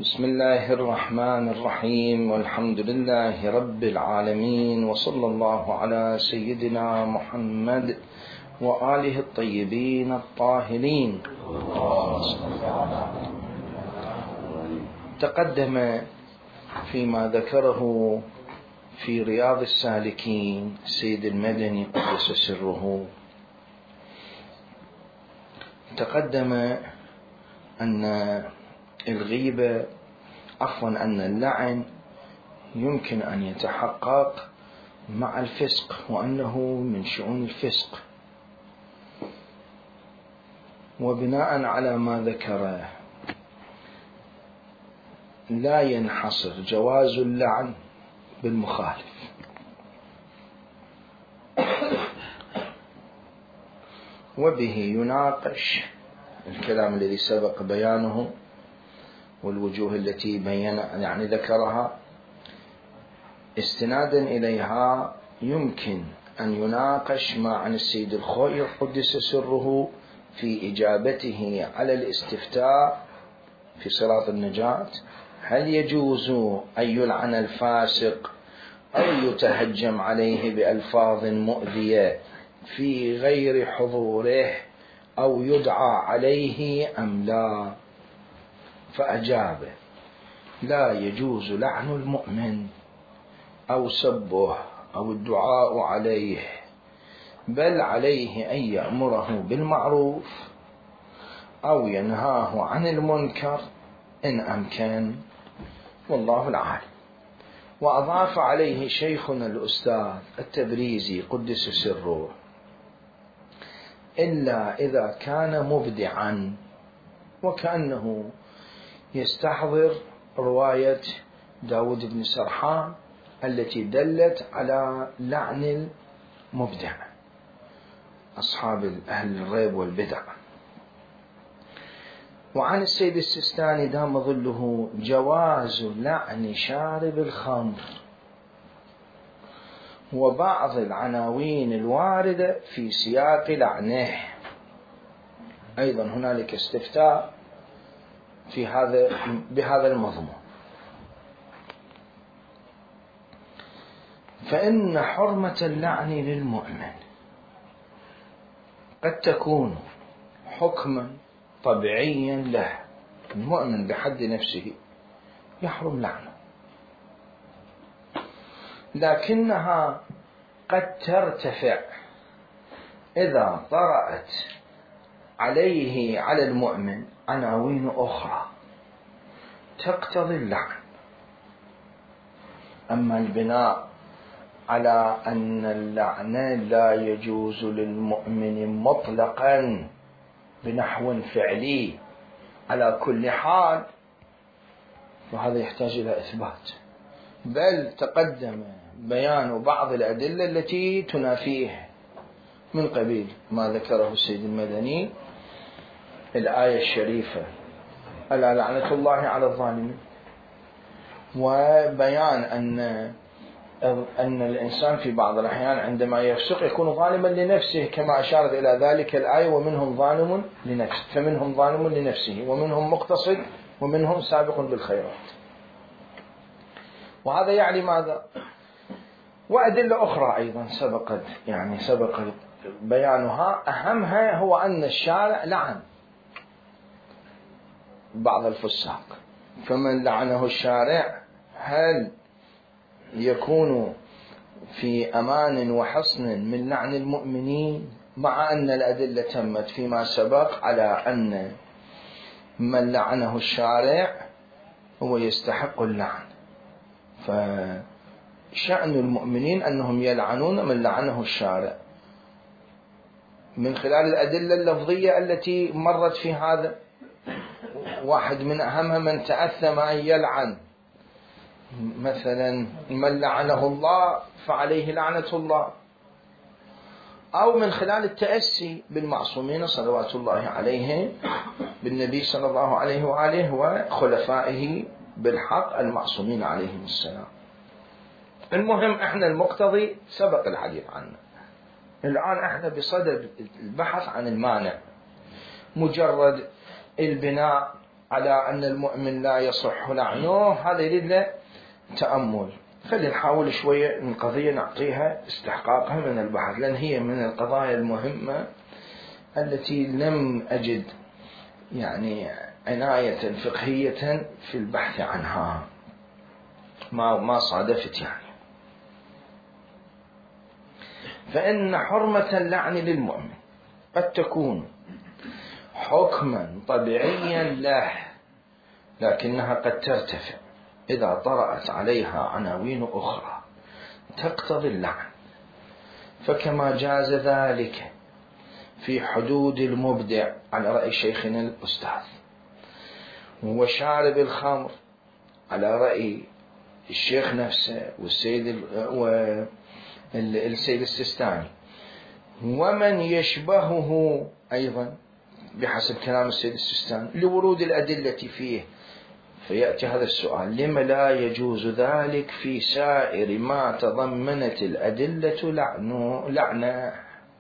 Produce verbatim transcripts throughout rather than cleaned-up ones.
بسم الله الرحمن الرحيم، والحمد لله رب العالمين، وصلى الله على سيدنا محمد وآله الطيبين الطاهرين. تقدم فيما ذكره في رياض السالكين السيد المدني قدس سره، تقدم أن الغيبة عفوا أن اللعن يمكن أن يتحقق مع الفسق، وأنه من شؤون الفسق. وبناء على ما ذكره لا ينحصر جواز اللعن بالمخالف، وبه يناقش الكلام الذي سبق بيانه والوجوه التي بين يعني ذكرها استنادا إليها. يمكن أن يناقش ما عن السيد الخوئي قدس سره في إجابته على الاستفتاء في صراط النجاة: هل يجوز أن يلعن الفاسق أو يتهجم عليه بألفاظ مؤذية في غير حضوره أو يدعى عليه أم لا؟ فأجاب: لا يجوز لعن المؤمن أو سبه أو الدعاء عليه، بل عليه أن يأمره بالمعروف أو ينهاه عن المنكر إن أمكن، والله العالم. وأضاف عليه شيخنا الأستاذ التبريزي قدس سره: إلا إذا كان مبدعا، وكأنه يستحضر رواية داود بن سرحان التي دلت على لعن المبدع أصحاب أهل الريب والبدع. وعن السيد السيستاني دام ظله جواز لعن شارب الخمر، وبعض العناوين الواردة في سياق لعنه. أيضا هنالك استفتاء في هذا بهذا المضمون. فإن حرمة اللعن للمؤمن قد تكون حكما طبيعيا له، المؤمن بحد نفسه يحرم لعنه، لكنها قد ترتفع إذا طرأت عليه على المؤمن عناوين أخرى تقتضي اللعن. أما البناء على أن اللعن لا يجوز للمؤمن مطلقا بنحو فعلي على كل حال، وهذا يحتاج إلى إثبات، بل تقدم بيان بعض الأدلة التي تنافيه من قبيل ما ذكره السيد المدني: الآية الشريفة ألا لعنة الله على الظالمين، وبيان أن أن الإنسان في بعض الأحيان عندما يفسق يكون ظالما لنفسه، كما أشارت إلى ذلك الآية: ومنهم ظالم لنفسه، فمنهم ظالم لنفسه ومنهم مقتصد ومنهم سابق بالخيرات. وهذا يعني ماذا؟ وأدلة أخرى أيضا سبقت يعني سبق بيانها. أهمها هو أن الشارع لعن بعض الفساق، فمن لعنه الشارع هل يكون في أمان وحصن من لعن المؤمنين؟ مع أن الأدلة تمت فيما سبق على أن من لعنه الشارع هو يستحق اللعن، فشأن المؤمنين أنهم يلعنون من لعنه الشارع من خلال الأدلة اللفظية التي مرت في هذا. واحد من أهمها: من تأثم أن يلعن، مثلا من لعنه الله فعليه لعنة الله. أو من خلال التأسي بالمعصومين صلوات الله عليهم، بالنبي صلى الله عليه وآله وخلفائه بالحق المعصومين عليهم السلام. المهم احنا المقتضي سبق الحديث عنه، الآن احنا بصدد البحث عن المانع. مجرد البناء على أن المؤمن لا يصح لعنه، هذا يريد له تأمل. خلينا نحاول شوية من القضية نعطيها استحقاقها من البحث، لأن هي من القضايا المهمة التي لم أجد يعني عناية فقهية في البحث عنها، ما ما صادفت يعني. فإن حرمة اللعن للمؤمن قد تكون حكما طبيعيا له، لكنها قد ترتفع إذا طرأت عليها عناوين أخرى تقتضي اللعن، فكما جاز ذلك في حدود المبدع على رأي شيخنا الأستاذ، وشارب الخمر على رأي الشيخ نفسه والسيد والسيد السيستاني، ومن يشبهه أيضا بحسب كلام السيد السيستاني لورود الأدلة فيه. فيأتي هذا السؤال: لما لا يجوز ذلك في سائر ما تضمنت الأدلة لعنه لعنه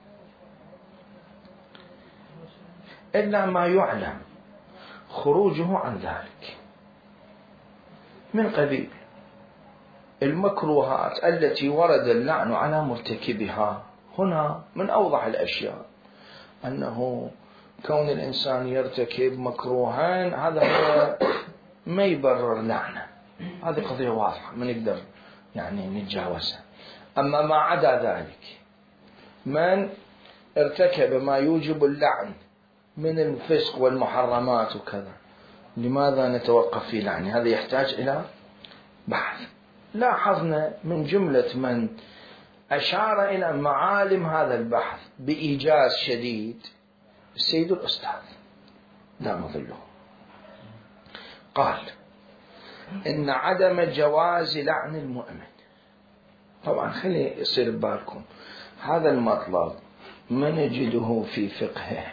إلا ما يعلم خروجه عن ذلك من قبيل المكروهات التي ورد اللعن على مرتكبها. هنا من أوضح الأشياء أنه كون الإنسان يرتكب مكروها هذا هو ما يبرر لعنه، هذه قضية واضحة ما نقدر يعني نتجاوزها. أما ما عدا ذلك من ارتكب ما يوجب اللعن من الفسق والمحرمات وكذا، لماذا نتوقف في لعنه؟ هذا يحتاج إلى بحث. لاحظنا من جملة من أشار إلى معالم هذا البحث بإيجاز شديد السيد الأستاذ دام ظله، قال إن عدم جواز لعن المؤمن. طبعا خلي يصير ببالكم هذا المطلب ما نجده في فقهه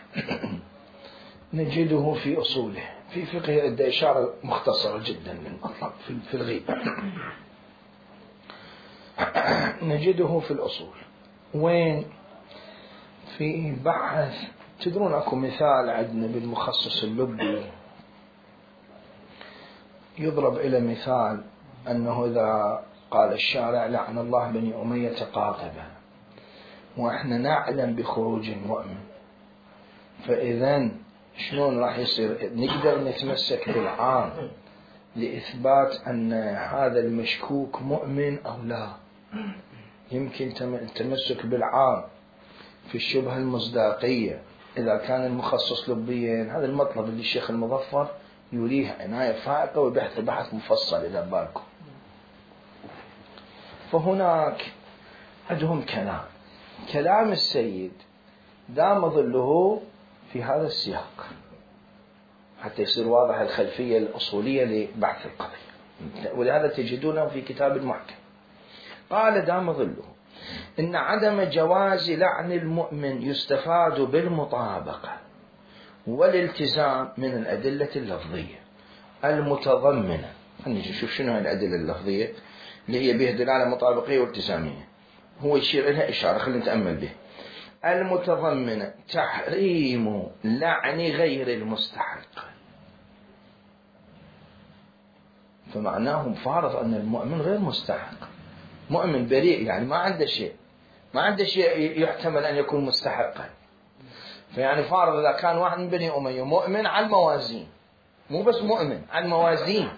نجده في أصوله. في فقه أدى إشارة مختصرة جدا للمطلب في الغيبة نجده في الأصول. وين؟ في بحث. تدرون أكو مثال عندنا بالمخصص اللبي يضرب إلى مثال أنه إذا قال الشارع لعن الله بني أمية قاطبة وإحنا نعلم بخروج المؤمن، فإذن شلون راح يصير نقدر نتمسك بالعام لإثبات أن هذا المشكوك مؤمن أو لا؟ يمكن التمسك بالعام في الشبهة المصداقية إذا كان المخصص لبيا. هذا المطلب اللي الشيخ المظفر يريه عناية فائقة وبحث بحث مفصل إذا بالكم. فهناك عندهم كلام كلام السيد دام ظله في هذا السياق حتى يصير واضح الخلفية الأصولية لبحث القضية، ولهذا تجدونه في كتاب المحكم. قال دام ظله إن عدم جواز لعن المؤمن يستفاد بالمطابقة والالتزام من الأدلة اللفظية المتضمنة. خلينا نشوف شنو الأدلة اللفظية اللي هي به دلالة مطابقية والتزامية، هو يشير إليها إشارة خلينا نتأمل به. المتضمنة تحريم لعن غير المستحق، فمعناه فارض أن المؤمن غير مستحق، مؤمن بريء يعني ما عنده شيء ما عنده شيء يحتمل أن يكون مستحقا. فيعني فارض إذا كان واحد من بني أمية مؤمن على الموازين، مو بس مؤمن على الموازين،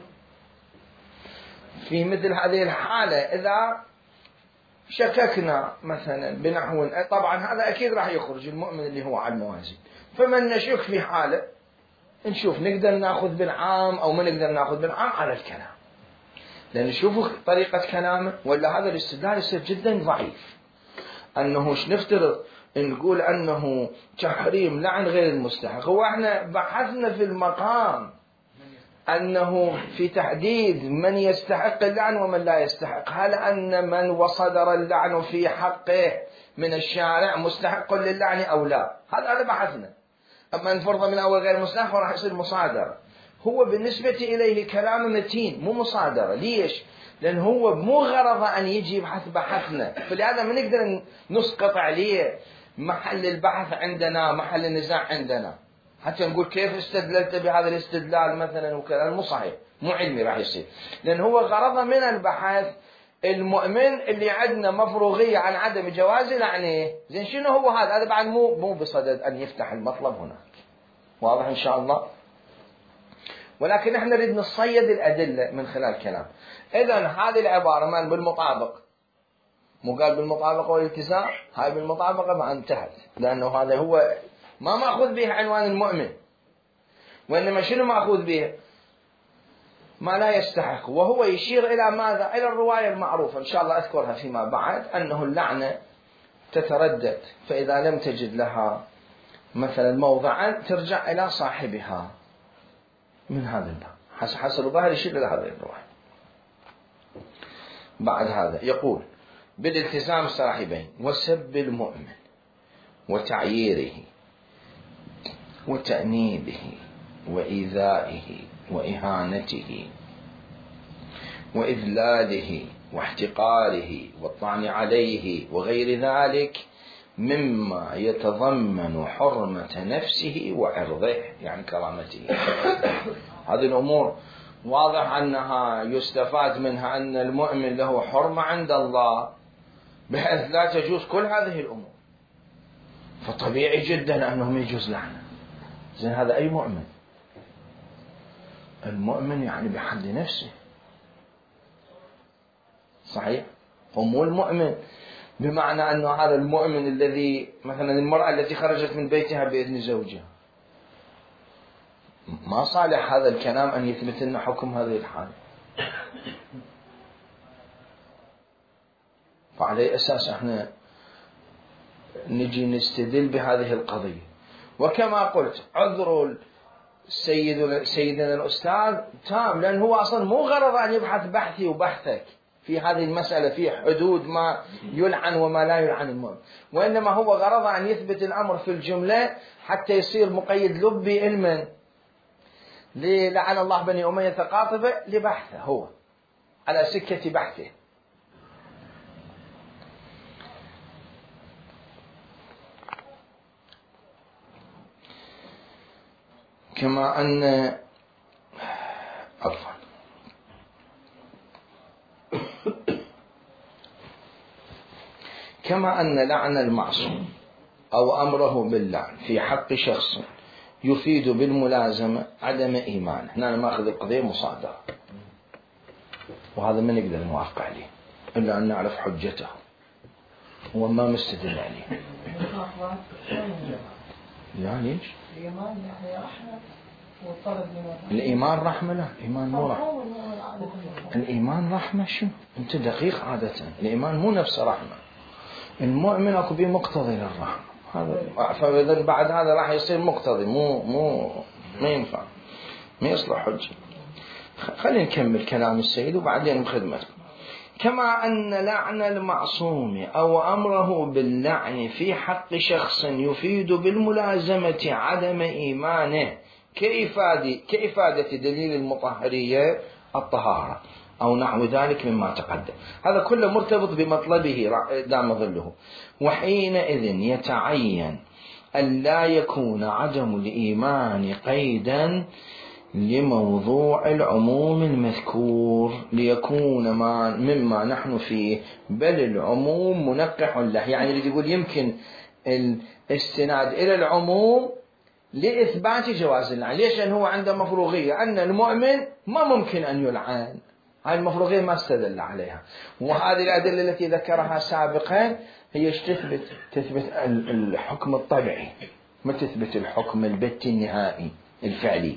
في مثل هذه الحالة إذا شككنا مثلا بنحو، طبعا هذا أكيد راح يخرج المؤمن اللي هو على الموازين. فمن نشك في حالة نشوف نقدر ناخذ بالعام أو ما نقدر ناخذ بالعام على الكلام، لأن نشوفوا طريقة كلامه، ولا هذا الاستدلال يصير جدا ضعيف. أنه نفترض نقول أنه تحريم لعن غير المستحق. هو احنا بحثنا في المقام أنه في تحديد من يستحق اللعن ومن لا يستحق، هل أن من وصدر اللعن في حقه من الشارع مستحق للعن أو لا؟ هذا هذا بحثنا. أما نفرض من أول غير مستحق راح يصير مصادرة. هو بالنسبة إليه كلام متين مو مصادرة. ليش؟ لأن هو مو غرض أن يجي يبحث بحثنا، فلهذا ما نقدر نسقط عليه محل البحث عندنا، محل النزاع عندنا. حتى نقول كيف استدللت بهذا الاستدلال مثلا وكذا، مو صحيح، مو علمي راح يصير، لأن هو غرضه من البحث المؤمن اللي عندنا مفروغية عن عدم جواز لعنه. زين شنو هو هذا؟ هذا بعد مو مو بصدد أن يفتح المطلب هناك، واضح إن شاء الله. ولكن احنا نريد نصيد الأدلة من خلال كلام. إذن هذه العبارة من بالمطابق، مو قال بالمطابقة والالتزام، هاي بالمطابقة ما انتهت، لأنه هذا هو ما مأخوذ به عنوان المؤمن، وإنما شنو مأخوذ به؟ ما لا يستحق. وهو يشير إلى ماذا؟ إلى الرواية المعروفة إن شاء الله أذكرها فيما بعد، أنه اللعنة تتردد، فإذا لم تجد لها مثلا موضعا ترجع إلى صاحبها من هذا الباب. حسن الظاهر يشير إلى هذه الرواية. بعد هذا يقول بالالتزام الصاحبين وسب المؤمن وتعييره وتأنيبه وإيذائه وإهانته وإذلاله واحتقاره والطعن عليه وغير ذلك مما يتضمن حرمة نفسه وعرضه، يعني كرامته. هذه الأمور واضح أنها يستفاد منها أن المؤمن له حرمة عند الله بحيث لا تجوز كل هذه الأمور، فطبيعي جدا أنه ما يجوز لعنة. زين هذا أي مؤمن؟ المؤمن يعني بحد نفسه، صحيح؟ ومو المؤمن بمعنى أنه هذا المؤمن الذي مثلا المرأة التي خرجت من بيتها بإذن زوجها، ما صالح هذا الكلام أن يثبت لنا حكم هذه الحالة. فعلى أساس احنا نجي نستدل بهذه القضية. وكما قلت عذر السيد سيدنا الأستاذ تام، لأن هو أصلا مو غرض أن يبحث بحثي وبحثك في هذه المسألة في حدود ما يلعن وما لا يلعن المؤمن، وإنما هو غرض أن يثبت الأمر في الجملة حتى يصير مقيد لبي علما للعن الله بني أمية قاطبة لبحثه، هو على سكة بحثه. كما أن عفوا كما أن لعن المعصوم أو أمره باللعن في حق شخص يفيد بالملازمة عدم إيمانه. هنا نأخذ القضية مصادرة، وهذا ما نقدر نوافق عليه إلا أن نعرف حجته وما مستدل عليه. لا ليش؟ الإيمان رحمة؟ لا، الإيمان مو رحمة. الإيمان رحمة شو؟ أنت دقيق عادة. الإيمان مو نفس رحمة. المؤمن أكو به مقتضي للرحمة، هذا فإذا بعد هذا راح يصير مقتضي، مو مو ما ينفع، ما يصلح حجة. خلينا نكمل كلام السيد وبعدين بخدمتكم. كما أن لعن المعصوم أو أمره باللعن في حق شخص يفيد بالملازمة عدم إيمانه كإفادة, كإفادة دليل المطهرية الطهارة أو نحو ذلك مما تقدم، هذا كله مرتبط بمطلبه دام ظله. وحينئذ يتعين أن لا يكون عدم الإيمان قيدا لموضوع العموم المذكور ليكون ما مما نحن فيه، بل العموم منقح له. يعني اللي يقول يمكن الاستناد إلى العموم لإثبات جواز اللعن. ليش؟ لأن هو عنده مفروغية أن المؤمن ما ممكن أن يلعن، هاي المفروغية ما استدل عليها. وهذه الأدلة التي ذكرها سابقا هي تثبت تثبت الحكم الطبيعي، ما تثبت الحكم البتي النهائي الفعلي.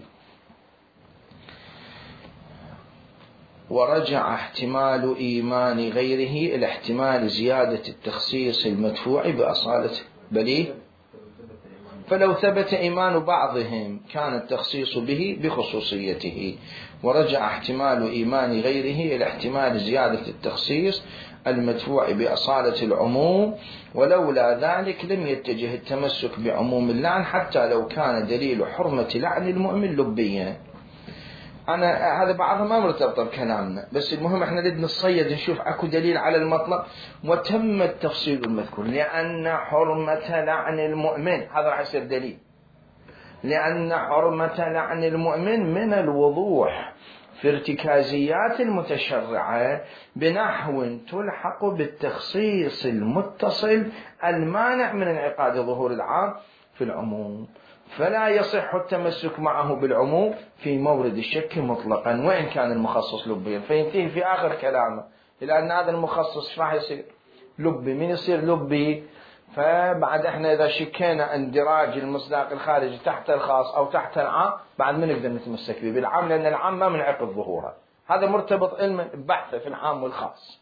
ورجع احتمال إيمان غيره إلى احتمال زيادة التخصيص المدفوع بأصالة بليه، فلو ثبت إيمان بعضهم كان التخصيص به بخصوصيته. ورجع احتمال إيمان غيره إلى احتمال زيادة التخصيص المدفوع بأصالة العموم، ولولا ذلك لم يتجه التمسك بعموم اللعن حتى لو كان دليل حرمة لعن المؤمن لبيا. أنا هذا بعضها ما مرتبط بكلامنا، بس المهم احنا نريد نصيد نشوف اكو دليل على المطلب. وتم التفصيل المذكور لأن حرمة لعن المؤمن، هذا راح يصير دليل لأن حرمة لعن المؤمن من الوضوح في ارتكازيات المتشرعة بنحو تلحق بالتخصيص المتصل المانع من انعقاد ظهور العام في العموم، فلا يصح التمسك معه بالعموم في مورد الشك مطلقا وإن كان المخصص لبيا. فينتهي في آخر كلامه إلى أن هذا المخصص راح يصير لبي. من يصير لبي؟ فبعد احنا إذا شكينا اندراج المصداق الخارجي تحت الخاص أو تحت العام بعد ما نقدر نتمسك به بالعام، لأن العام ما منعقد ظهورها. هذا مرتبط علما بحثه في العام والخاص.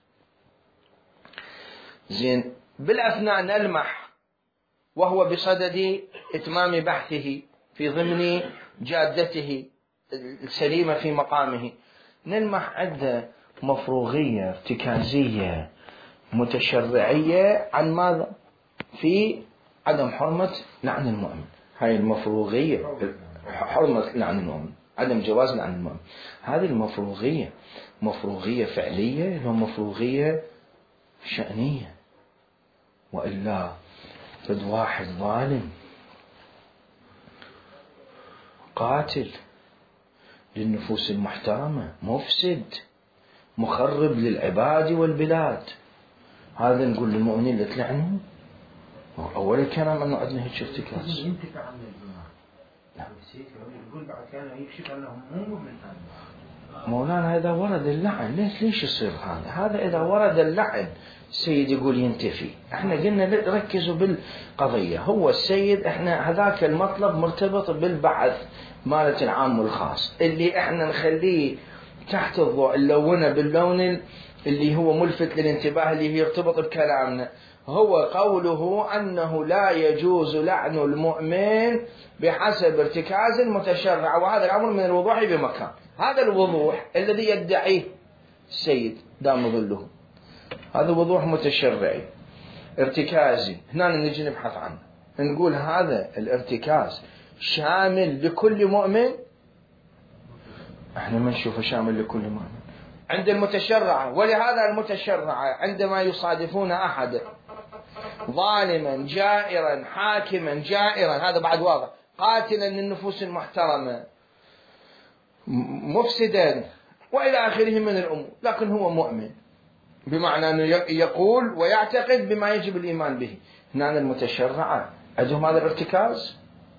زين، بالأثناء نلمح وهو بصدد إتمام بحثه في ضمن جادته السليمة في مقامه، نلمح عنده مفروغية ارتكازية متشرعية عن ماذا؟ في عدم حرمة لعن المؤمن. هاي المفروغية حرمة لعن المؤمن، عدم جواز لعن المؤمن. هذه المفروغية مفروغية فعلية أو مفروغية شأنية؟ وإلا فد واحد ظالم قاتل للنفوس المحترمة مفسد مخرب للعباد والبلاد، هذا نقول للمؤمنين لا تلعنوا؟ أول الكلام أنه عندنا هيك ارتكاز. ينتفع عن الجماعة. نعم. يقول بعد كان يكشف أنهم مو مؤمن. مولانا إذا ورد اللعن ليش ليش يصير هذا؟ هذا إذا ورد اللعن السيد يقول ينتفي. احنا قلنا ركزوا بالقضية. هو السيد احنا هذاك المطلب مرتبط بالبعث مالة العام والخاص اللي احنا نخليه تحت الضوء اللونه باللون اللي هو ملفت للانتباه اللي يرتبط بكلامنا، هو قوله أنه لا يجوز لعن المؤمن بحسب ارتكاز متشرع، وهذا الأمر من الوضوح بمكان. هذا الوضوح الذي يدعيه السيد دام ظله، هذا وضوح متشرعي ارتكازي. هنا نجي نبحث عنه، نقول هذا الارتكاز شامل لكل مؤمن. احنا ما نشوفه شامل لكل مؤمن عند المتشرعة. ولهذا المتشرعة عندما يصادفون أحد ظالما جائرا حاكما جائرا، هذا بعد واضح، قاتلا للنفوس المحترمة مفسدا وإلى آخره من الأمور، لكن هو مؤمن بمعنى أنه يقول ويعتقد بما يجب الإيمان به. هنا المتشرعة عندهم هذا الارتكاز؟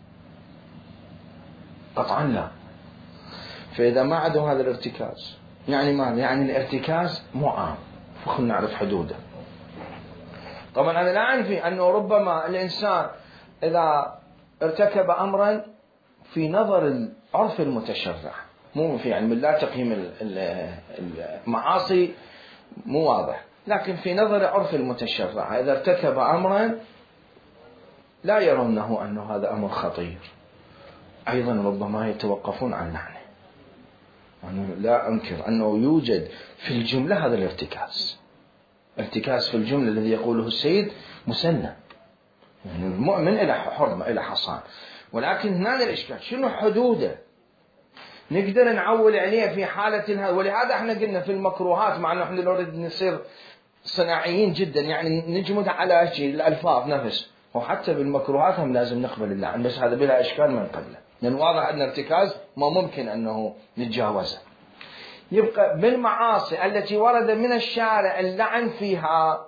قطعا لا. فإذا ما عندهم هذا الارتكاز يعني ماذا؟ يعني الارتكاز مو عام، فخلنا نعرف حدوده. طبعا أنا لا أنفي أنه ربما الإنسان إذا ارتكب أمرا في نظر العرف المتشرع، مو في علم الله تقييم المعاصي مو واضح، لكن في نظر عرف المتشرع إذا ارتكب أمرا لا يرونه أنه هذا أمر خطير، أيضا ربما يتوقفون عن لعنه. أنا لا أنكر أنه يوجد في الجملة هذا الارتكاز، ارتكاز في الجملة الذي يقوله السيد مسنى، يعني المؤمن إلى حرمة إلى حصان، ولكن هنا الإشكال شنو حدوده؟ نقدر نعول عليه في حالة، ولهذا احنا قلنا في المكروهات، مع أنه احنا نريد نصير صناعيين جدا يعني نجمد على شيء الألفاظ نفس، وحتى بالمكروهات هم لازم نقبل اللعن، بس هذا بلا إشكال ما نقبله، لأن واضح أن ارتكاز ما ممكن أنه نتجاوزه. يبقى بالمعاصي التي ورد من الشارع اللعن فيها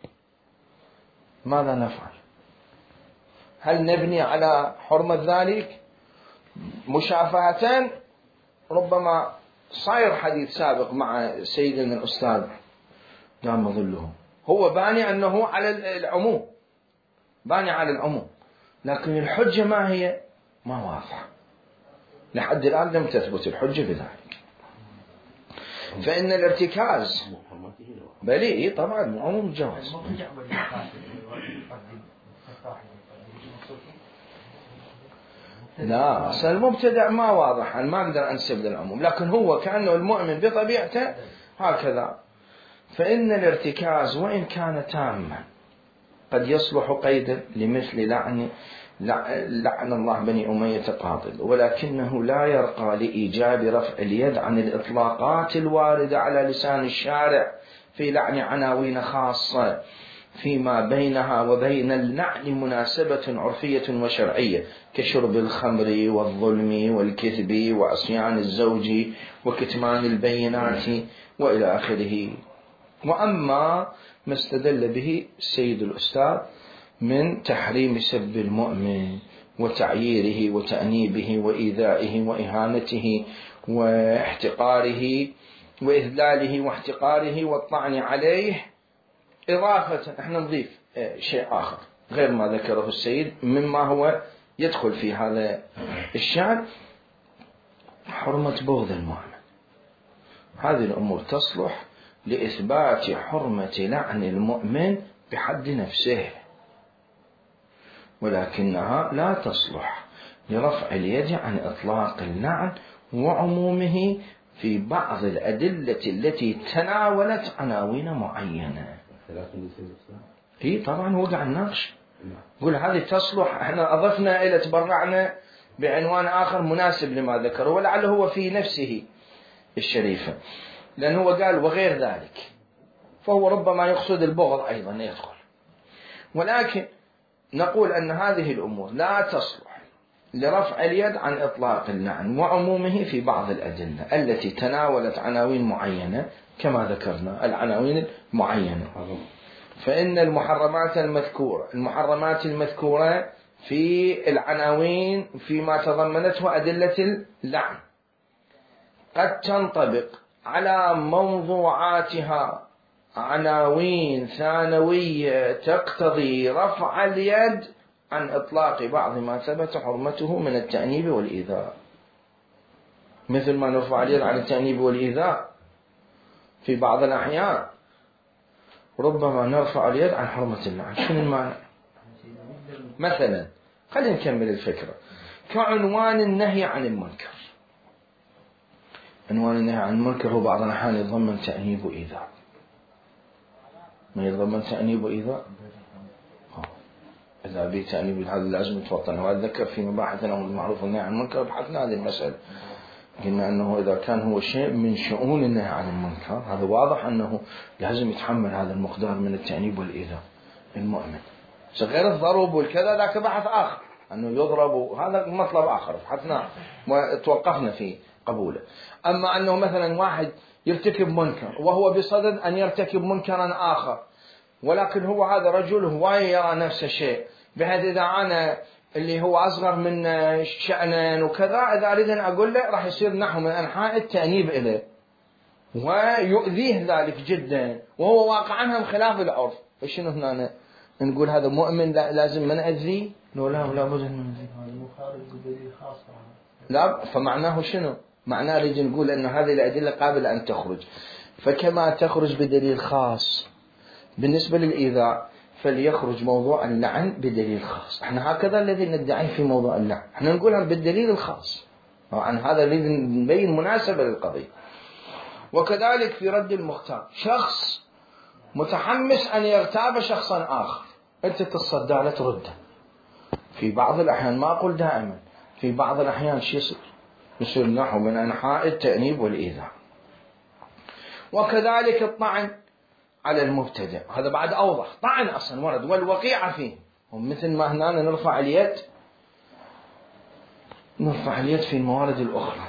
ماذا نفعل؟ هل نبني على حرمة ذلك مشافهة؟ ربما صاير حديث سابق مع سيدنا الأستاذ دام ظله، هو باني أنه على العموم، باني على العموم، لكن الحجة ما هي؟ ما واضحة لحد الآن، لم تثبت الحجة بذلك. فإن الارتكاز بلي طبعا عموم الجواز. لا أصل المبتدع ما واضح، أنا ما أقدر أنسب للعموم، لكن هو كأنه المؤمن بطبيعته هكذا. فإن الارتكاز وإن كان تاما قد يصلح قيدا لمثل لعن لعن الله بني أمية قاطل، ولكنه لا يرقى لإيجاب رفع اليد عن الإطلاقات الواردة على لسان الشارع في لعن عناوين خاصة فيما بينها وبين اللعن مناسبة عرفية وشرعية كشرب الخمر والظلم والكذب وعصيان الزوج وكتمان البينات وإلى آخره. وأما ما استدل به السيد الأستاذ من تحريم سب المؤمن وتعييره وتأنيبه وإيذائه وإهانته واحتقاره وإذلاله واحتقاره والطعن عليه، إضافة احنا نضيف شيء آخر غير ما ذكره السيد مما هو يدخل في هذا الشأن، حرمة بغض المؤمن. هذه الأمور تصلح لإثبات حرمة لعن المؤمن بحد نفسه، ولكنها لا تصلح لرفع اليد عن إطلاق اللعن وعمومه في بعض الأدلة التي تناولت عناوين معينة. هي طبعا وقع النقش، يقول هذه تصلح، احنا أضفنا إلى تبرعنا بعنوان آخر مناسب لما ذكره ولعله هو في نفسه الشريفة، لأنه هو قال وغير ذلك، فهو ربما يقصد البغض أيضا يدخل. ولكن نقول أن هذه الأمور لا تصلح لرفع اليد عن إطلاق اللعن وعمومه في بعض الأدلة التي تناولت عناوين معينة كما ذكرنا العناوين المعينة. فإن المحرمات المذكورة المحرمات المذكورة في العناوين فيما تضمنته أدلة اللعن قد تنطبق على موضوعاتها عناوين ثانوية تقتضي رفع اليد عن إطلاق بعض ما ثبت حرمته من التأنيب والإيذاء، مثل ما نرفع اليد عن التأنيب والإيذاء في بعض الأحيان ربما نرفع اليد عن حرمة اللعن. شنو المعنى؟ مثلا خلينا نكمل الفكرة، كعنوان النهي عن المنكر. عنوان النهي عن المنكر هو بعض الأحيان يتضمن تأنيب وإيذاء، ما يتضمن تأنيب وإيذاء؟ إذا به تأنيب هذا لازم يتوطن. وأتذكر في مباحثنا المعروف النهي عن المنكر بحثنا هذه المسألة، قلنا أنه إذا كان هو شيء من شؤون النهي عن المنكر هذا واضح أنه لازم يتحمل هذا المقدار من التأنيب والإيذاء المؤمن. غير الضرب والكذا ذاك بحث آخر، أنه يضرب هذا مطلب آخر بحثنا وتوقفنا في قبوله. أما أنه مثلا واحد يرتكب منكر وهو بصدد أن يرتكب منكرا آخر، ولكن هو هذا رجل هواية يرى نفس الشيء، بحيث إذا أنا اللي هو أصغر من شأنا وكذا إذا أريد أن أقول له راح يصير نحو من أنحاء التأنيب إليه ويؤذيه ذلك جدا، وهو واقعا خلاف العرف. فشنو هنا نقول هذا مؤمن لا لازم من أذيه؟ لا لا لا بد من أذيه. لا، فمعناه شنو؟ معناه نريد نقول أن هذه الأدلة قابلة أن تخرج، فكما تخرج بدليل خاص بالنسبة للإيذاء فليخرج موضوع اللعن بدليل خاص. احنا هكذا الذي ندعيه في موضوع اللعن، احنا نقولها بالدليل الخاص، طبعا هذا الذي نبين مناسبة للقضية. وكذلك في رد المختار، شخص متحمس أن يغتاب شخصا آخر، أنت تتصدى له ترده. في بعض الأحيان، ما أقول دائما، في بعض الأحيان شو يصير؟ يصير نحو من أنحاء التأنيب والإيذاء. وكذلك الطعن على المبتدع، هذا بعد أوضح، طعن أصلا ورد والوقيعة فيه، ومثل ما هنا نرفع اليد نرفع اليد في الموارد الأخرى.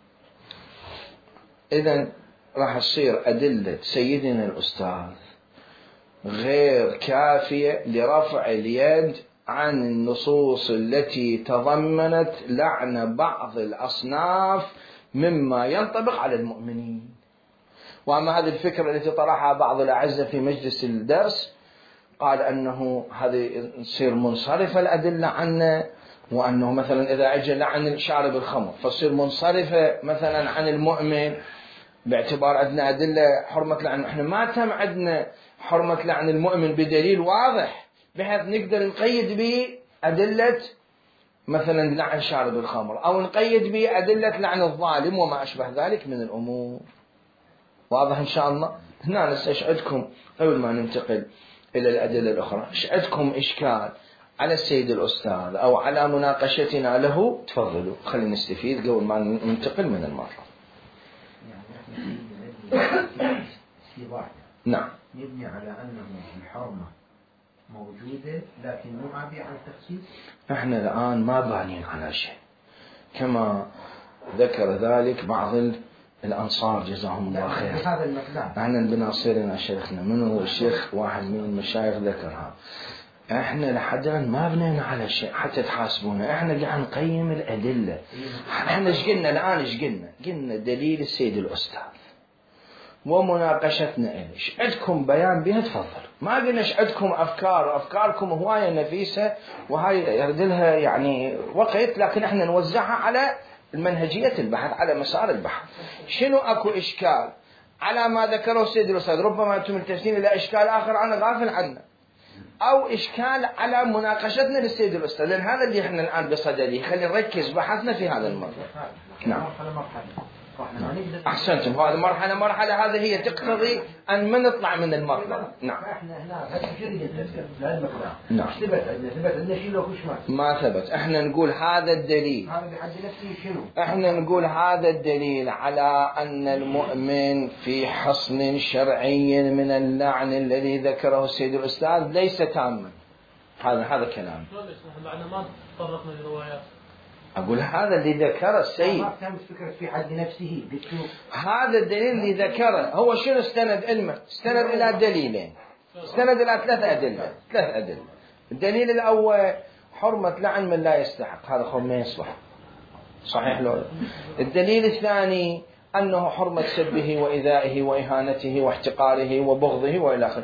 إذن راح تصير أدلة سيدنا الأستاذ غير كافية لرفع اليد عن النصوص التي تضمنت لعن بعض الأصناف مما ينطبق على المؤمنين. وأما هذه الفكرة التي طرحها بعض الأعزة في مجلس الدرس، قال أنه هذه تصير منصرفة الأدلة عنه، وأنه مثلا إذا أجى لعن شارب الخمر فتصير منصرفة مثلا عن المؤمن باعتبار عندنا أدلة حرمة لعن. إحنا ما تم عندنا حرمة لعن المؤمن بدليل واضح بحيث نقدر نقيد به أدلة مثلا لعن شارب الخمر، أو نقيد به أدلة لعن الظالم وما أشبه ذلك من الأمور. واضح إن شاء الله؟ هنا نستشهدكم قبل ما ننتقل إلى الأدلة الأخرى، أشهدكم إشكال على السيد الأستاذ أو على مناقشتنا له، تفضلوا خلينا نستفيد قبل ما ننتقل من المرة. في واحدة نعم يبني على أنه الحرمة موجودة لكن مو عابية عن التخصيص. احنا الآن ما بانين على شيء كما ذكر ذلك بعض الأنصار جزاهم الله خير. هذا المقدار احنا بناصرنا شيخنا منو الشيخ واحد من المشايخ ذكرها. احنا لحد الآن ما بنينا على شيء حتى تحاسبونا. احنا قاعد نقيم الأدلة. احنا ايش قلنا الآن؟ ايش قلنا؟ قلنا دليل السيد الأستاذ ومناقشتنا ايش عندكم بيان بها تفضل. ما قلنا ايش عندكم افكار. افكاركم هوايه نفيسه وهاي يرد لها يعني وقت، لكن احنا نوزعها على المنهجيه البحث على مسار البحث. شنو اكو اشكال على ما ذكره السيد الاستاذ؟ ربما انتم ملتفتين الى اشكال اخر انا غافل عنه، او اشكال على مناقشتنا للسيد الاستاذ، لان هذا اللي احنا الان بصدده. خلينا نركز بحثنا في هذا الموضوع. نعم أحسنتم. هذه مرحلة مرحلة هذه هي تقتضي أن ما نطلع من المطلب. نعم. احنا هنا هذا شيء للمقدار. نعم. ثبت عندنا ثبت عندنا شيء لو كش ما. ما ثبت. احنا نقول هذا الدليل. هذا بحد نفسه شنو؟ احنا نقول هذا الدليل على أن المؤمن في حصن شرعي من اللعن الذي ذكره السيد الأستاذ ليس تاما. هذا هذا كلام. معنا ما تطرقنا لروايات. أقول هذا اللي ذكره السيد. ما كان فكرة في حد نفسه. هذا الدليل اللي ذكره هو شنو استند علمه؟ استند إلى دليلين. استند إلى ثلاث أدلة. ثلاث أدلة. الدليل الأول حرمة لعن من لا يستحق، هذا خب ما يصلح. صحيح لو. الدليل الثاني أنه حرمة سبه وإيذائه وإهانته واحتقاره وبغضه وإلى آخره.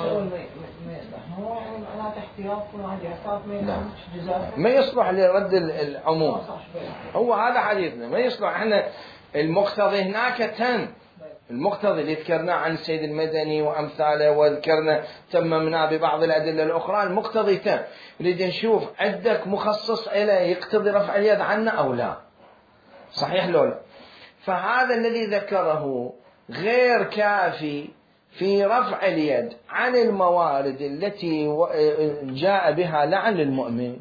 ما يصلح لرد العموم. هو هذا حديثنا ما يصلح. احنا المقتضي هناك تم. المقتضي اللي ذكرناه عن السيد المدني وأمثاله وذكرنا تممنا ببعض الأدلة الأخرى. المقتضي تم. نريد نشوف عندك مخصص إلى يقتضي رفع اليد عنا أو لا. صحيح لولا. فهذا الذي ذكره غير كافي في رفع اليد عن الموارد التي جاء بها لعن للمؤمن.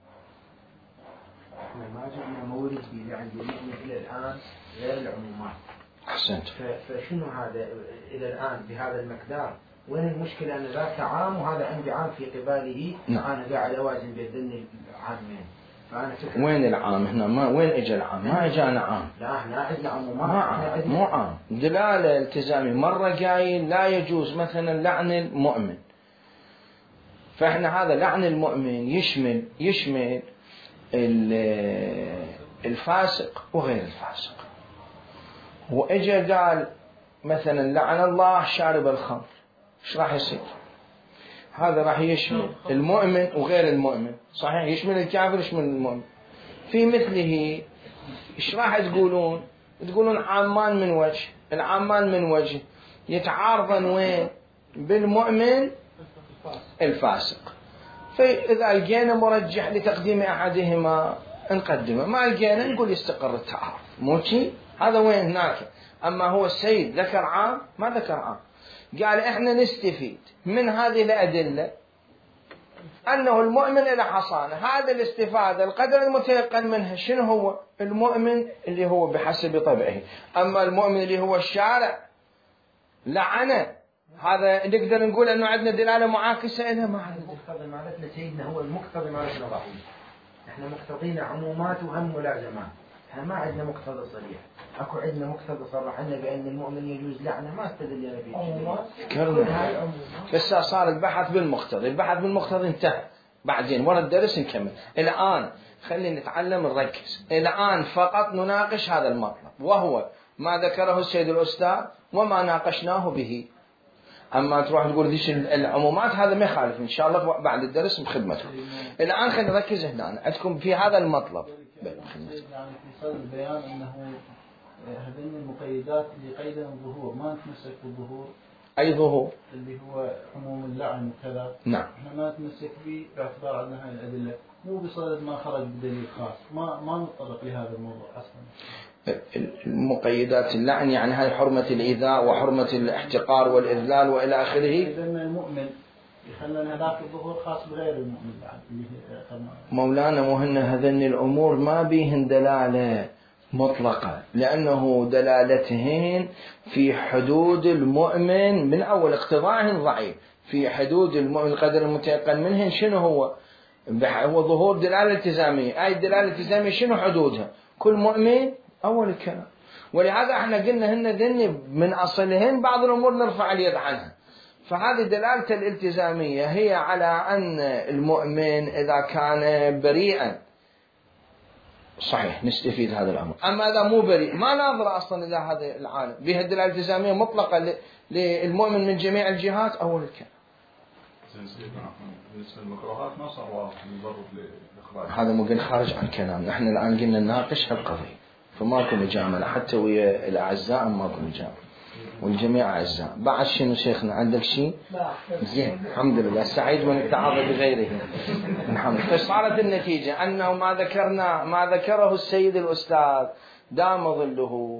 احنا ما جبنا مورد بلعن للمؤمن إلى الآن غير العمومات. أحسنت. فشنو هذا إلى الآن بهذا المقدار؟ وين المشكلة؟ أن ذاك عام وهذا عندي عام في قباله. نعم. أنا قاعد أوازن بين العامين. وين العام هنا؟ ما وين اجى العام؟ ما اجانا عام. لا احنا عندنا عمومات. ما عام. مو عام. دلالة التزامي. مرة قايل لا يجوز مثلا لعن المؤمن. فاحنا هذا لعن المؤمن يشمل يشمل الفاسق وغير الفاسق. واجى قال مثلا لعن الله شارب الخمر. ايش راح يصير؟ هذا راح يشمل المؤمن وغير المؤمن. صحيح يشمل الكافر يشمل المؤمن. في مثله ايش راح تقولون؟ تقولون عامان من وجه. العامان من وجه يتعارضن وين؟ بالمؤمن الفاسق. فإذا لقينا مرجح لتقديم أحدهما نقدمه، ما لقينا نقول يستقر التعارض. مو شيء هذا وين هناك. أما هو السيد ذكر عام ما ذكر عام. قال احنا نستفيد من هذه الأدلة أنه المؤمن إلى حصانة. هذا الاستفادة القدر المتيقن منها شنو هو؟ المؤمن اللي هو بحسب طبعه. أما المؤمن اللي هو الشارع لعنه، هذا نقدر نقول أنه عندنا دلالة معاكسة إلى ما عندنا. المقتضي مالتنا سيدنا هو المقتضي مالتنا ضعيف. احنا مقتضينا عمومات وهم ملازمات. احنا ما عندنا مقتضى صريح. اكو عندنا مقتضى صرح لنا بان المؤمن يجوز لعنه، ما استدل لنا به. ذكرنا بس صار البحث بالمقتضي. البحث بالمقتضي انتهى. بعدين ورا الدرس نكمل. الآن خلينا نتعلم نركز. الآن فقط نناقش هذا المطلب وهو ما ذكره السيد الأستاذ وما ناقشناه به. أما تروح تقول ذيش العمومات هذا ما يخالف. إن شاء الله بعد الدرس بخدمتكم. الآن خلينا نركز هنا عندكم في هذا المطلب. يعني في صدر البيان أنه هذين المقيدات اللي قيدنا الظهور ما نتمسك بالظهور. أي ظهور؟ اللي هو عموم اللعن وكذا. نعم. إحنا ما نتمسك به باعتبار أن هذه الأدلة مو بصدد ما خرج بدليل خاص. ما ما نتطرق لهذا الموضوع أصلا. المقيدات اللعن يعني هاي حرمة الإيذاء وحرمة الاحتقار والإذلال وإلى آخره. لأن المؤمن يخلنا هذاك الظهور خاص بغير المؤمن بعد. مولانا مهن هذين الأمور ما بيهن دلالة. مطلقة، لأنه دلالتهن في حدود المؤمن من أول اقتضاعهن ضعيف، في حدود المؤمن القدر المتيقن منهن شنو هو؟ هو ظهور دلالة التزامية. أي دلالة التزامية شنو حدودها؟ كل مؤمن أول الكلام. ولهذا احنا قلنا هن ذن من أصلهن بعض الأمور نرفع اليد عنها. فهذه دلالة الالتزامية هي على أن المؤمن إذا كان بريئا صحيح نستفيد هذا الأمر، أما إذا مو بريء ما ناظر أصلا إلى هذا العالم. بها الدلالة الالتزامية مطلقة للمؤمن من جميع الجهات أول الكلام. بالنسبة للمكروهات ما صار واضح المبرر لإخراج. هذا مو قلنا خارج عن كلام، نحن الآن قلنا نناقش هالقضية، فماكو مجاملة حتى ويا الأعزاء، ماكو مجاملة والجميع أعزاء. بعد شنو شيخنا عندك شيء؟ زين الحمد لله، سعيد من تعاضد بغيره. الحمد لله. فصارت النتيجة أنه ما ذكرنا ما ذكره السيد الأستاذ دام ظله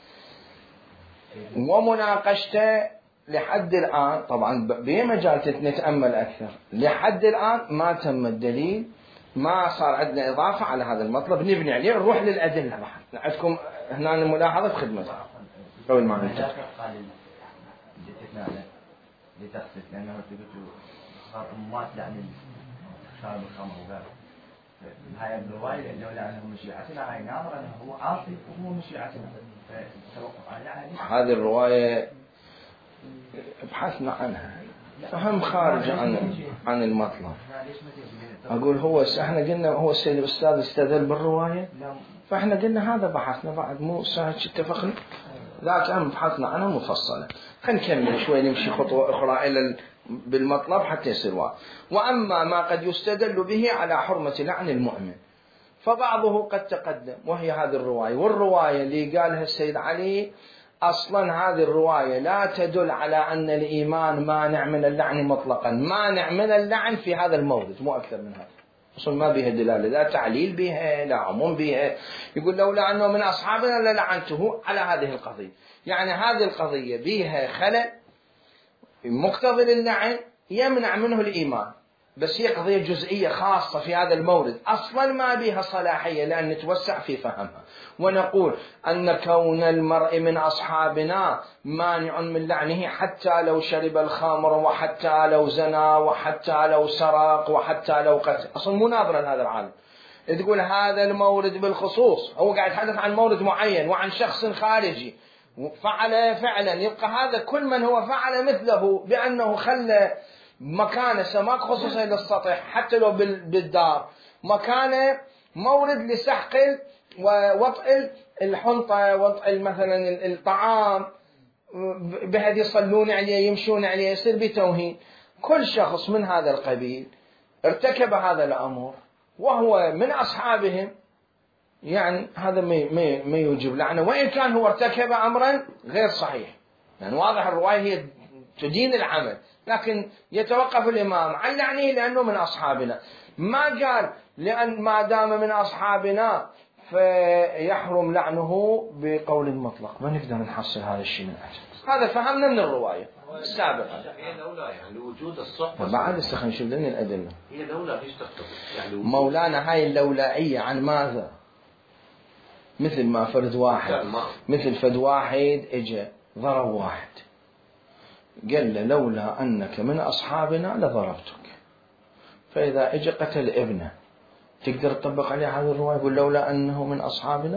ومناقشته لحد الآن، طبعا بمجال نتأمل أكثر، لحد الآن ما تم الدليل، ما صار عندنا إضافة على هذا المطلب نبني عليه. نروح للأدلة بعد. عندكم هنا الملاحظة في خدمتها قبل ما ننتهي. قال الاستثناء لتخصيص لأنه تقول خاطب مات يعني شارب الخمر وقال هاي الرواية لولا أنه من شيعتنا هاي ناظر أنه هو عاصي وهو من شيعتنا فتوقف على هذه الرواية بحثنا عنها، فهم خارج عن عن المطلب. أقول هو احنا قلنا هو السيد الأستاذ استدل بالرواية، فاحنا قلنا هذا بحثنا بعد مو ساعة اتفقنا، ذاك هم بحثنا عنها مفصلة. خلينا نكمل شوي نمشي خطوة أخرى إلى بالمطلب حتى يصير واضح. وأما ما قد يستدل به على حرمة لعن المؤمن فبعضه قد تقدم، وهي هذه الرواية. والرواية اللي قالها السيد علي أصلا هذه الرواية لا تدل على أن الإيمان مانع من اللعن مطلقا، مانع من اللعن في هذا المورد مو أكثر من هذا، أصلا ما بها دلالة، لا تعليل بها لا عموم بها. يقول لولا أنه من أصحابنا للعنته على هذه القضية، يعني هذه القضية بها خلل مقتضي للعن يمنع منه الإيمان، بس هي قضية جزئية خاصة في هذا المورد أصلا ما بها صلاحية لأن نتوسع في فهمها. ونقول أن كون المرء من أصحابنا مانع من لعنه حتى لو شرب الخمر وحتى لو زنى وحتى لو سرق وحتى لو قتل، أصلا مناظرة لهذا العالم. تقول هذا المورد بالخصوص، هو قاعد يتحدث عن مورد معين وعن شخص خارجي فعل فعلا، يبقى هذا كل من هو فعل مثله بأنه خلى مكانه سماك خصوصا للسطح حتى لو بالدار مكانه مورد لسحق ووطئ الحنطة، وطئ مثلا الطعام، بهذه يصلون عليه يمشون عليه، يصير بتوهين. كل شخص من هذا القبيل ارتكب هذا الأمر وهو من أصحابهم، يعني هذا ما يوجب لعنه وإن كان هو ارتكب أمرا غير صحيح. يعني واضح الرواية هي تدين العمل، لكن يتوقف الإمام عن لعنه لأنه من أصحابنا. ما قال لأن ما دام من أصحابنا فيحرم لعنه بقول مطلق. ما نقدر نحصل هذا الشيء من أجل هذا فهمنا من الرواية السابقة. هي لولا يعني وجود الصحبة بعد استخدم شو لنا الأدلة. هي لولا فيش تقتضي يعني مولانا هاي اللولائية عن ماذا؟ مثل ما فرد واحد مثل فرد واحد اجى ضرب واحد قال له لولا أنك من أصحابنا لضربتك، فإذا اجى قتل ابنه تقدر تطبق عليه هذه الرواية؟ يقول لولا أنه من أصحابنا.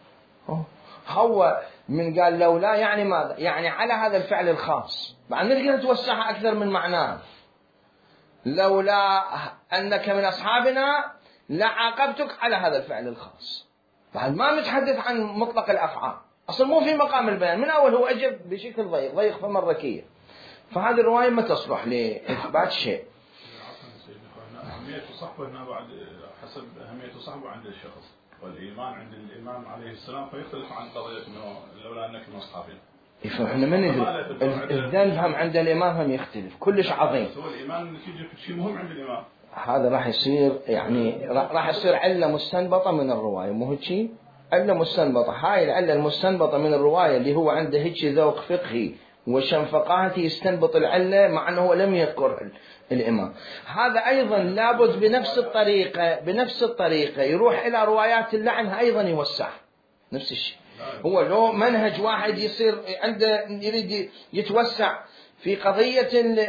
هو من قال لولا يعني ماذا؟ يعني على هذا الفعل الخاص. بعد نقدر نتوسعها أكثر من معناه. لولا أنك من أصحابنا لعاقبتك على هذا الفعل الخاص. بعد ما نتحدث عن مطلق الأفعال، أصلا مو في مقام البيان، من أول هو أجب بشكل ضيق ضيق فمركية. فهذه الرواية ما تصلح لإثبات شيء. أهمية الصحبة هنا بعد حسب أهمية الصحبة عند الشخص، والإيمان عند الإمام عليه السلام فيختلف عن قضية إنه لولا أنك من أصحابنا. فإحنا من الذنب هم عند الإمام هم يختلف كلش عظيم. هو الإيمان نتيجة شيء مهم عند الإمام. هذا راح يصير يعني راح يصير علة مستنبطة من الرواية، مو هيك شيء؟ علة مستنبطة. هاي العلة المستنبطة من الرواية اللي هو عنده هيك ذوق فقهي وشنفقاتي يستنبط العلة مع أنه هو لم يذكر الإمام. هذا أيضا لابد بنفس الطريقة بنفس الطريقة يروح إلى روايات اللعن أيضا يوسع نفس الشيء. هو لو منهج واحد يصير عنده يريد يتوسع في قضية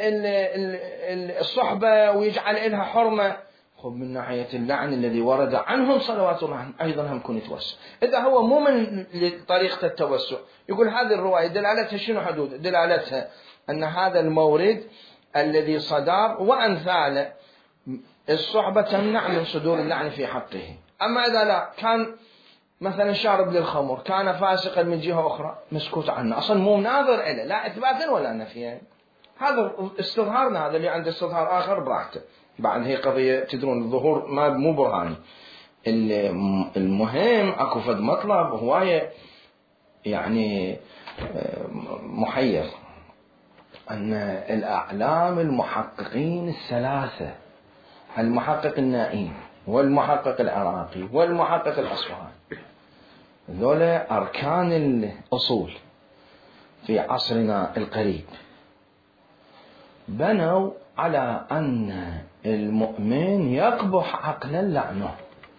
الصحبة ويجعل لها حرمة، خذ من ناحية اللعن الذي ورد عنهم صلوات الله عنهم أيضا هم كن يتوسع. إذا هو مو من طريقة التوسع، يقول هذه الرواية دلالتها شنو حدود؟ دلالتها أن هذا المورد الذي صدر وأمثاله الصحبة تمنع من صدور اللعن في حقه. أما إذا لا كان مثلا شارب للخمر، كان فاسقا من جهة أخرى، مسكوت عنه، أصلا مو ناظر إليه لا إثباتا ولا نفيا. هذا استظهارنا، هذا اللي عنده استظهار آخر براحته. بعد هي قضية تدرون الظهور ما مو برهاني. المهم أكو فد مطلب هواية يعني محير، أن الأعلام المحققين الثلاثة، المحقق النائين والمحقق العراقي والمحقق الأصفهاني، ذولا أركان الأصول في عصرنا القريب، بنوا على أن المؤمن يقبح عقلا لعنه.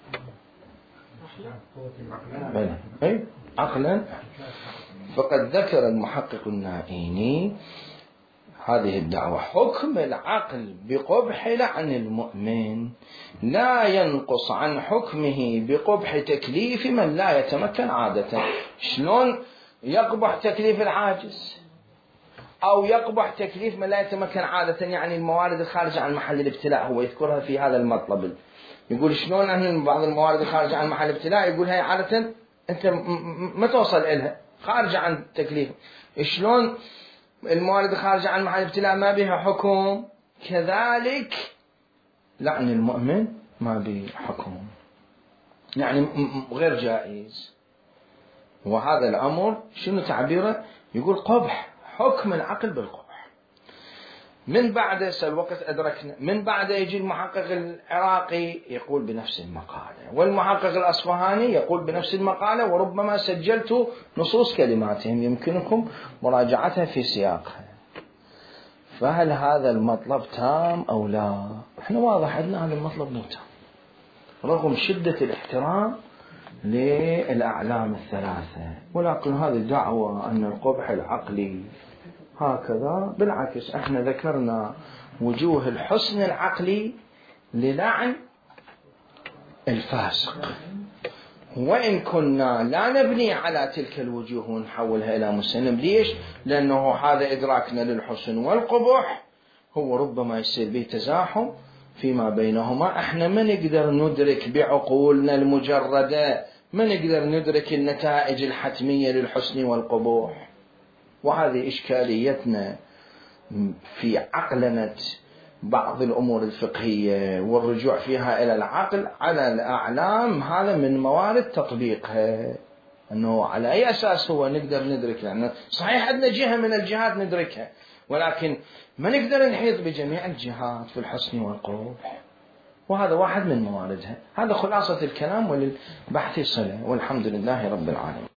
أي عقلا. فقد ذكر المحقق النائيني هذه الدعوة: حكم العقل بقبح لعن المؤمن لا ينقص عن حكمه بقبح تكليف من لا يتمكن عادة. شلون يقبح تكليف العاجز أو يقبح تكليف من لا يتمكن عادة؟ يعني الموارد الخارجة عن محل الابتلاء، هو يذكرها في هذا المطلب. يقول شلون أن بعض الموارد الخارجة عن محل الابتلاء يقول هي عادة أنت ما توصل إلها، خارجة عن تكليف. شلون الموارد الخارجة عن محل الابتلاء ما بها حكم، كذلك لعن المؤمن ما به حكم، يعني غير جائز. وهذا الأمر شنو تعبيره؟ يقول قبح، حكم العقل بالقبح. من بعد الوقت أدركنا، من بعد يجي المحقق العراقي يقول بنفس المقالة، والمحقق الأصفهاني يقول بنفس المقالة، وربما سجلت نصوص كلماتهم يمكنكم مراجعتها في سياقها. فهل هذا المطلب تام أو لا؟ احنا واضح عندنا هذا المطلب مو تام، رغم شدة الاحترام للأعلام الثلاثة، ولكن هذه الدعوة أن القبح العقلي هكذا، بالعكس احنا ذكرنا وجوه الحسن العقلي للعن الفاسق، وإن كنا لا نبني على تلك الوجوه ونحولها إلى مسلم. ليش؟ لأنه هذا إدراكنا للحسن والقبح هو ربما يصير به تزاحم فيما بينهما، احنا ما نقدر ندرك بعقولنا المجردة، ما نقدر ندرك النتائج الحتمية للحسن والقبح. وهذه إشكاليتنا في عقلنة بعض الأمور الفقهية والرجوع فيها إلى العقل على الأعلام، هذا من موارد تطبيقها، أنه على أي أساس هو نقدر ندرك. لأنه صحيح عندنا جهة من الجهات ندركها، ولكن ما نقدر نحيط بجميع الجهات في الحسن والقبح، وهذا واحد من مواردها. هذا خلاصة الكلام، وللبحث صلة، والحمد لله رب العالمين.